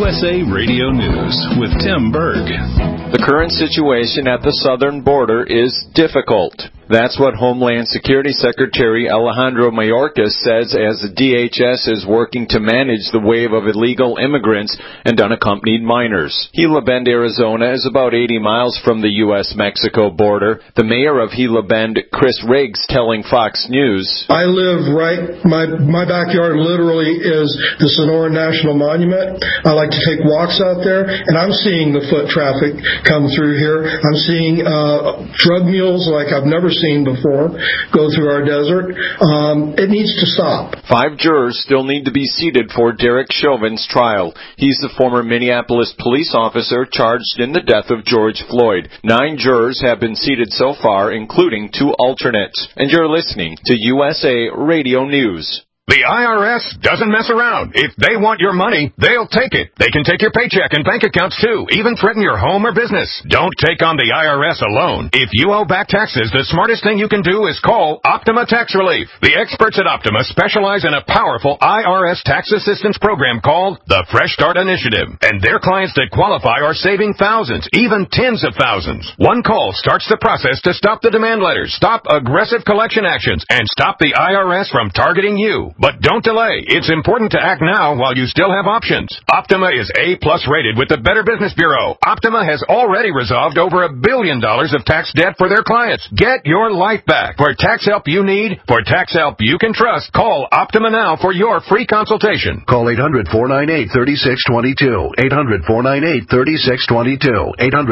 USA Radio News with Tim Berg. The current situation at the southern border is difficult. That's what Homeland Security Secretary Alejandro Mayorkas says as the DHS is working to manage the wave of illegal immigrants and unaccompanied minors. Gila Bend, Arizona is about 80 miles from the U.S.-Mexico border. The mayor of Gila Bend, Chris Riggs, telling Fox News, I live my backyard literally is the Sonora National Monument. I like to take walks out there, and I'm seeing the foot traffic come through here. I'm seeing drug mules like I've never seen before go through our desert. It needs to stop. 5 jurors still need to be seated for Derek Chauvin's trial. He's the former Minneapolis police officer charged in the death of George Floyd. 9 jurors have been seated so far, including 2 alternates. And you're listening to USA Radio News. The IRS doesn't mess around. If they want your money, they'll take it. They can take your paycheck and bank accounts, too, even threaten your home or business. Don't take on the IRS alone. If you owe back taxes, the smartest thing you can do is call Optima Tax Relief. The experts at Optima specialize in a powerful IRS tax assistance program called the Fresh Start Initiative. And their clients that qualify are saving thousands, even tens of thousands. One call starts the process to stop the demand letters, stop aggressive collection actions, and stop the IRS from targeting you. But don't delay. It's important to act now while you still have options. Optima is A+ rated with the Better Business Bureau. Optima has already resolved over $1 billion of tax debt for their clients. Get your life back. For tax help you need, for tax help you can trust, call Optima now for your free consultation. Call 800-498-3622. 800-498-3622.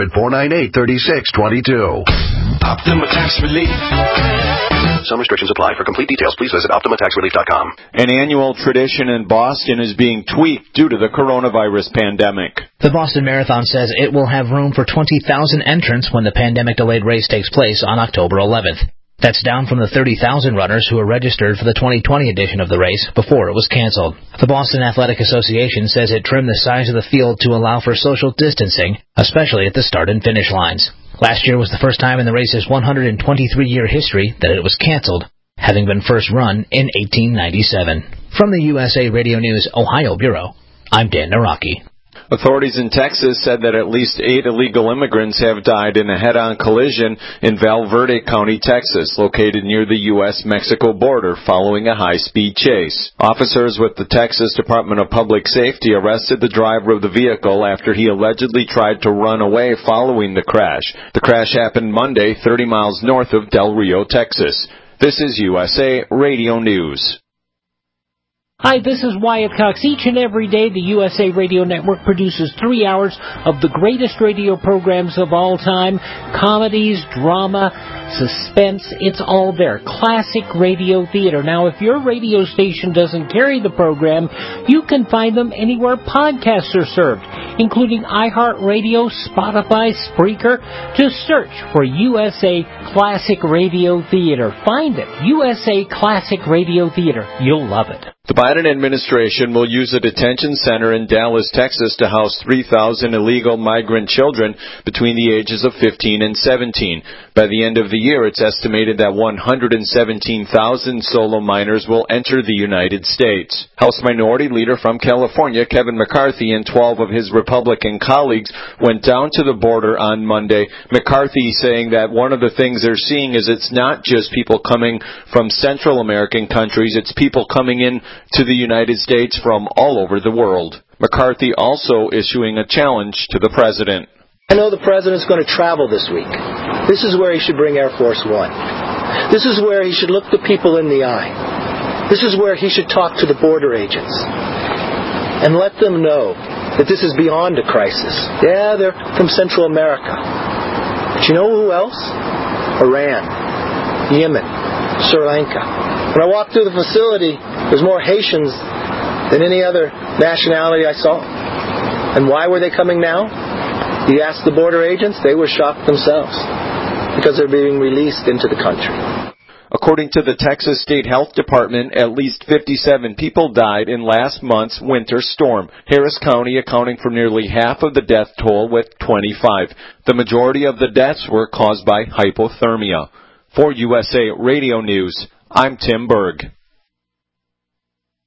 800-498-3622. Optima Tax Relief. Some restrictions apply. For complete details, please visit OptimaTaxRelief.com. An annual tradition in Boston is being tweaked due to the coronavirus pandemic. The Boston Marathon says it will have room for 20,000 entrants when the pandemic-delayed race takes place on October 11th. That's down from the 30,000 runners who were registered for the 2020 edition of the race before it was canceled. The Boston Athletic Association says it trimmed the size of the field to allow for social distancing, especially at the start and finish lines. Last year was the first time in the race's 123-year history that it was canceled, having been first run in 1897. From the USA Radio News Ohio Bureau, I'm Dan Naraki. Authorities in Texas said that at least 8 illegal immigrants have died in a head-on collision in Val Verde County, Texas, located near the U.S.-Mexico border following a high-speed chase. Officers with the Texas Department of Public Safety arrested the driver of the vehicle after he allegedly tried to run away following the crash. The crash happened Monday, 30 miles north of Del Rio, Texas. This is USA Radio News. Hi, this is Wyatt Cox. Each and every day, the USA Radio Network produces 3 hours of the greatest radio programs of all time. Comedies, drama, suspense, it's all there. Classic radio theater. Now, if your radio station doesn't carry the program, you can find them anywhere podcasts are served, including iHeartRadio, Spotify, Spreaker. Just search for USA Classic Radio Theater. Find it. USA Classic Radio Theater. You'll love it. The Biden administration will use a detention center in Dallas, Texas to house 3,000 illegal migrant children between the ages of 15 and 17. By the end of the year, it's estimated that 117,000 solo minors will enter the United States. House Minority Leader from California, Kevin McCarthy, and 12 of his Republican colleagues went down to the border on Monday. McCarthy saying that one of the things they're seeing is it's not just people coming from Central American countries, it's people coming in to the United States from all over the world. McCarthy also issuing a challenge to the president. I know the president's going to travel this week. This is where he should bring Air Force One. This is where he should look the people in the eye. This is where he should talk to the border agents and let them know that this is beyond a crisis. Yeah, they're from Central America. But you know who else? Iran, Yemen, Sri Lanka. When I walked through the facility, there's more Haitians than any other nationality I saw. And why were they coming now? You ask the border agents, they were shocked themselves because they're being released into the country. According to the Texas State Health Department, at least 57 people died in last month's winter storm. Harris County accounting for nearly half of the death toll with 25. The majority of the deaths were caused by hypothermia. For USA Radio News, I'm Tim Berg.